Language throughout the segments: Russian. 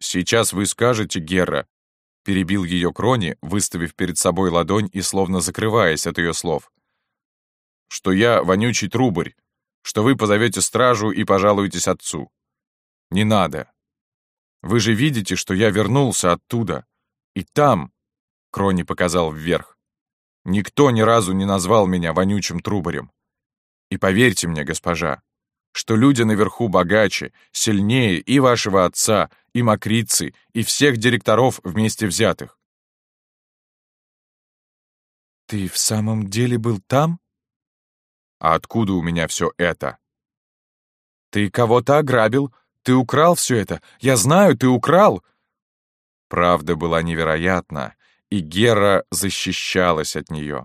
«Сейчас вы скажете, Герра», — перебил ее Крони, выставив перед собой ладонь и словно закрываясь от ее слов, «что я вонючий трубарь, что вы позовете стражу и пожалуетесь отцу. Не надо. Вы же видите, что я вернулся оттуда. И там, — Крони показал вверх, — никто ни разу не назвал меня вонючим трубарем. И поверьте мне, госпожа, что люди наверху богаче, сильнее и вашего отца, и Макрицы, и всех директоров вместе взятых». «Ты в самом деле был там?» «А откуда у меня все это?» «Ты кого-то ограбил, ты украл все это, я знаю, ты украл!» Правда была невероятна, и Гера защищалась от нее.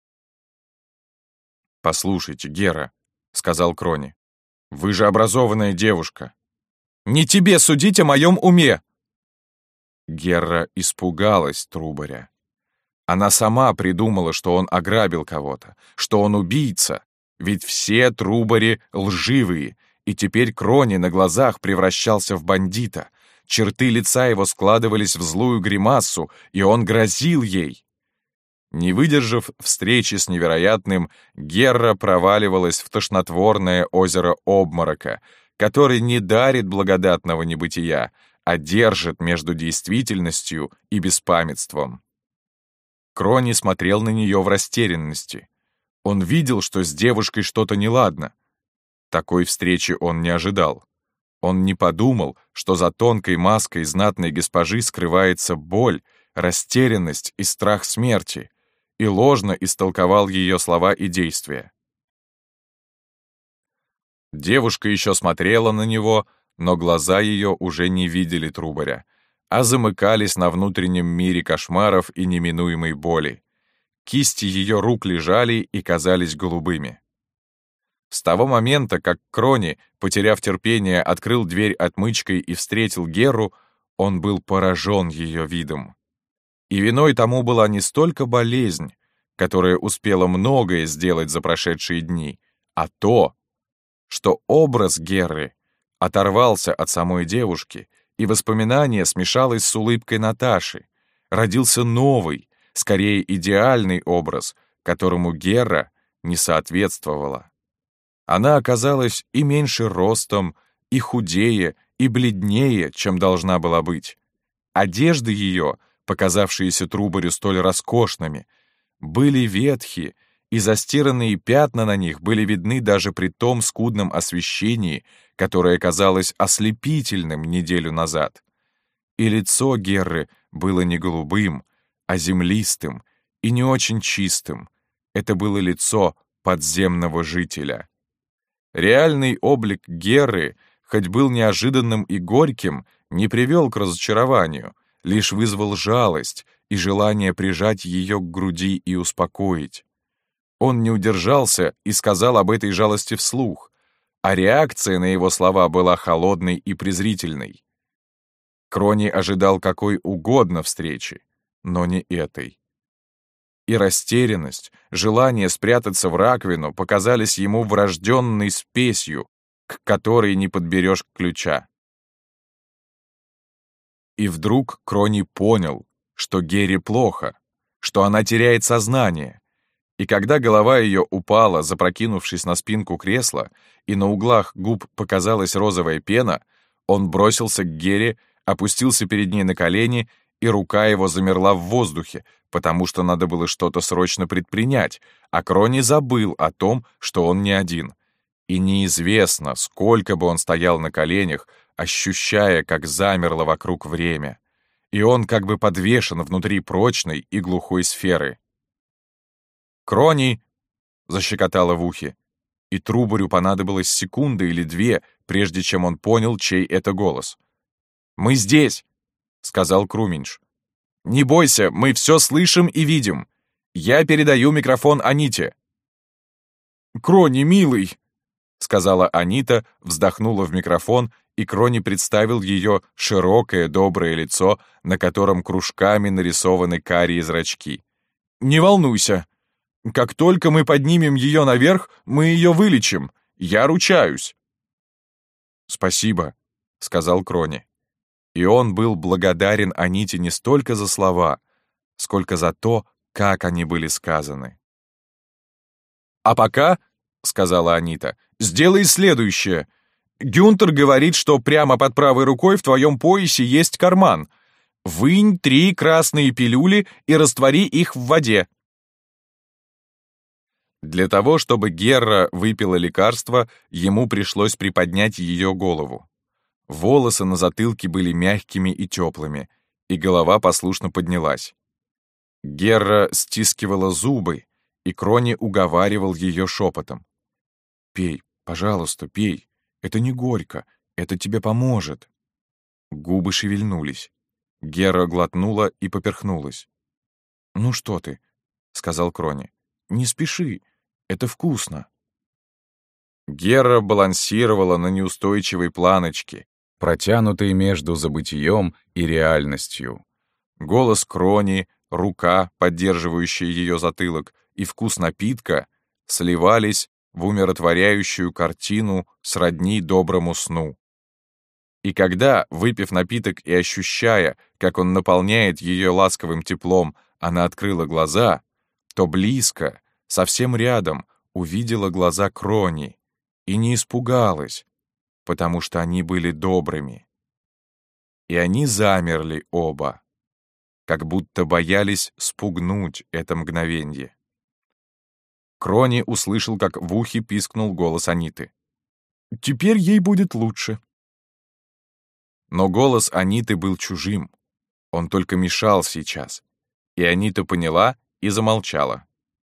«Послушайте, Гера», — сказал Крони, — «вы же образованная девушка». «Не тебе судить о моем уме!» Гера испугалась трубаря. Она сама придумала, что он ограбил кого-то, что он убийца, ведь все трубари лживые, и теперь Крони на глазах превращался в бандита. Черты лица его складывались в злую гримасу, и он грозил ей. Не выдержав встречи с невероятным, Герра проваливалась в тошнотворное озеро обморока, который не дарит благодатного небытия, а держит между действительностью и беспамятством. Крони смотрел на нее в растерянности. Он видел, что с девушкой что-то неладно. Такой встречи он не ожидал. Он не подумал, что за тонкой маской знатной госпожи скрывается боль, растерянность и страх смерти, и ложно истолковал ее слова и действия. Девушка еще смотрела на него, но глаза ее уже не видели трубаря, а замыкались на внутреннем мире кошмаров и неминуемой боли. Кисти ее рук лежали и казались голубыми. С того момента, как Крони, потеряв терпение, открыл дверь отмычкой и встретил Геру, он был поражен ее видом. И виной тому была не столько болезнь, которая успела многое сделать за прошедшие дни, а то, что образ Геры оторвался от самой девушки, и воспоминание смешалось с улыбкой Наташи. Родился новый, скорее идеальный образ, которому Гера не соответствовала. Она оказалась и меньше ростом, и худее, и бледнее, чем должна была быть. Одежды ее, показавшиеся трубарю столь роскошными, были ветхи, и застиранные пятна на них были видны даже при том скудном освещении, которое казалось ослепительным неделю назад. И лицо Герры было не голубым, а землистым и не очень чистым. Это было лицо подземного жителя. Реальный облик Герры, хоть был неожиданным и горьким, не привел к разочарованию, лишь вызвал жалость и желание прижать ее к груди и успокоить. Он не удержался и сказал об этой жалости вслух, а реакция на его слова была холодной и презрительной. Крони ожидал какой угодно встречи, но не этой. И растерянность, желание спрятаться в раковину показались ему врожденной спесью, к которой не подберешь ключа. И вдруг Крони понял, что Гере плохо, что она теряет сознание. И когда голова ее упала, запрокинувшись на спинку кресла, и на углах губ показалась розовая пена, он бросился к Гере, опустился перед ней на колени, и рука его замерла в воздухе, потому что надо было что-то срочно предпринять, а Крони забыл о том, что он не один. И неизвестно, сколько бы он стоял на коленях, ощущая, как замерло вокруг время. И он как бы подвешен внутри прочной и глухой сферы. «Крони!» — защекотало в ухе, и трубарю понадобилось секунда или две, прежде чем он понял, чей это голос. «Мы здесь!» — сказал Круминш. «Не бойся, мы все слышим и видим. Я передаю микрофон Аните». «Крони, милый!» — сказала Анита, вздохнула в микрофон, и Крони представил ее широкое доброе лицо, на котором кружками нарисованы карие зрачки. «Не волнуйся. Как только мы поднимем ее наверх, мы ее вылечим. Я ручаюсь». «Спасибо», — сказал Крони. И он был благодарен Аните не столько за слова, сколько за то, как они были сказаны. «А пока, — сказала Анита, — сделай следующее. Гюнтер говорит, что прямо под правой рукой в твоем поясе есть карман. Вынь 3 красные пилюли и раствори их в воде». Для того, чтобы Герра выпила лекарство, ему пришлось приподнять ее голову. Волосы на затылке были мягкими и теплыми, и голова послушно поднялась. Герра стискивала зубы, и Крони уговаривал ее шепотом. «Пей, пожалуйста, пей. Это не горько, это тебе поможет». Губы шевельнулись. Герра глотнула и поперхнулась. «Ну что ты?» — сказал Крони. «Не спеши, это вкусно». Герра балансировала на неустойчивой планочке, протянутой между забытием и реальностью. Голос Крони, рука, поддерживающая ее затылок, и вкус напитка сливались в умиротворяющую картину сродни доброму сну. И когда, выпив напиток и ощущая, как он наполняет ее ласковым теплом, она открыла глаза, то близко, совсем рядом, увидела глаза Крони и не испугалась, потому что они были добрыми. И они замерли оба, как будто боялись спугнуть это мгновенье. Крони услышал, как в ухе пискнул голос Аниты. «Теперь ей будет лучше». Но голос Аниты был чужим. Он только мешал сейчас. И Анита поняла и замолчала.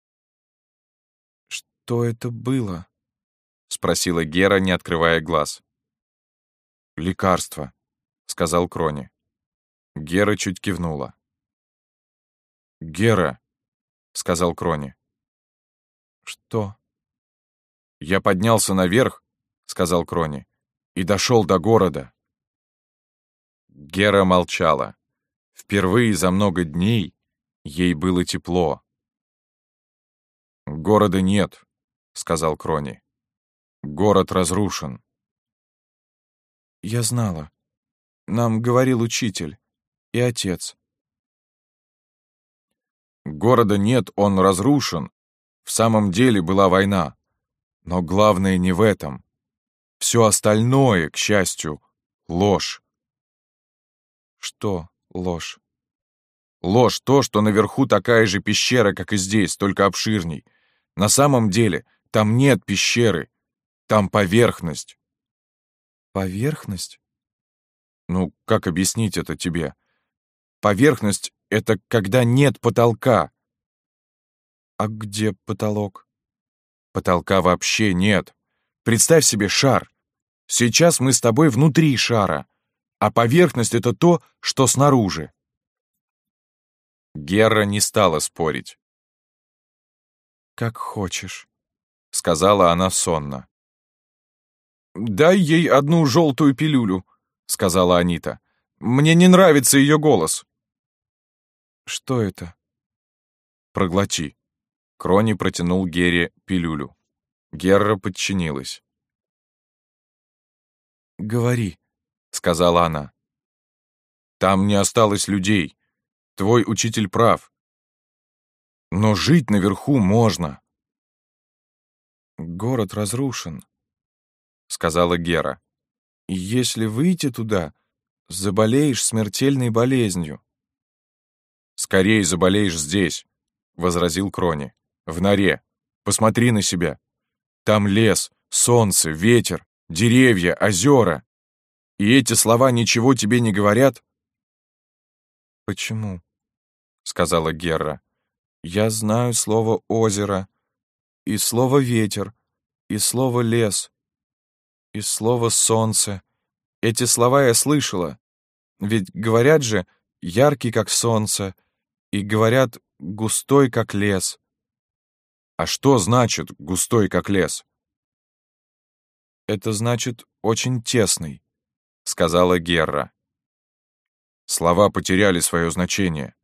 «Что это было?» — спросила Гера, не открывая глаз. «Лекарство», — сказал Крони. Гера чуть кивнула. «Гера», — сказал Крони. «Что?» «Я поднялся наверх», — сказал Крони, — «и дошел до города». Гера молчала. Впервые за много дней ей было тепло. «Города нет», — сказал Крони. «Город разрушен». «Я знала. Нам говорил учитель и отец». «Города нет, он разрушен. В самом деле была война. Но главное не в этом. Все остальное, к счастью, ложь». «Что ложь?» «Ложь то, что наверху такая же пещера, как и здесь, только обширней. На самом деле там нет пещеры, там поверхность». «Поверхность?» «Ну, как объяснить это тебе? Поверхность — это когда нет потолка». «А где потолок?» «Потолка вообще нет. Представь себе шар. Сейчас мы с тобой внутри шара, а поверхность — это то, что снаружи». Герра не стала спорить. «Как хочешь», — сказала она сонно. «Дай ей одну желтую пилюлю», — сказала Анита. «Мне не нравится ее голос». «Что это?» «Проглоти». Крони протянул Герре пилюлю. Герра подчинилась. «Говори», — сказала она. «Там не осталось людей. Твой учитель прав. Но жить наверху можно». «Город разрушен», — сказала Гера. «И если выйти туда, заболеешь смертельной болезнью». «Скорее заболеешь здесь», — возразил Крони. «В норе. Посмотри на себя. Там лес, солнце, ветер, деревья, озера. И эти слова ничего тебе не говорят?» «Почему?» — сказала Герра. «Я знаю слово «озеро», и слово «ветер», и слово «лес», и слово «солнце». Эти слова я слышала. Ведь говорят же «яркий, как солнце», и говорят «густой, как лес». «А что значит «густой, как лес»?» «Это значит «очень тесный», — сказала Герра. «Слова потеряли свое значение»,